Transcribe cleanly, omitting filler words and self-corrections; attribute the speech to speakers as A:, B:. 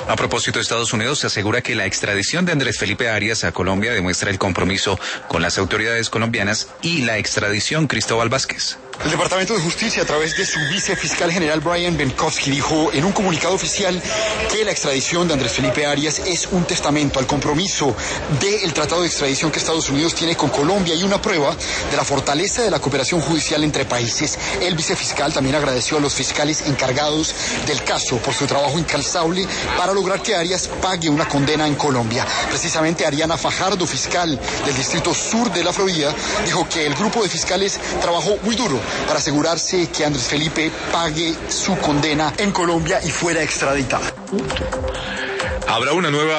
A: A propósito, Estados Unidos asegura que la extradición de Andrés Felipe Arias a Colombia demuestra el compromiso con las autoridades colombianas y la extradición. Cristóbal Vázquez.
B: El Departamento de Justicia, a través de su vicefiscal general Brian Benkowski, dijo en un comunicado oficial que la extradición de Andrés Felipe Arias es un testamento al compromiso del tratado de extradición que Estados Unidos tiene con Colombia y una prueba de la fortaleza de la cooperación judicial entre países. El vicefiscal también agradeció a los fiscales encargados del caso por su trabajo incansable para lograr que Arias pague una condena en Colombia. Precisamente Ariana Fajardo, fiscal del Distrito Sur de la Florida, dijo que el grupo de fiscales trabajó muy duro para asegurarse que Andrés Felipe pague su condena en Colombia y fuera extraditado.
A: Habrá una nueva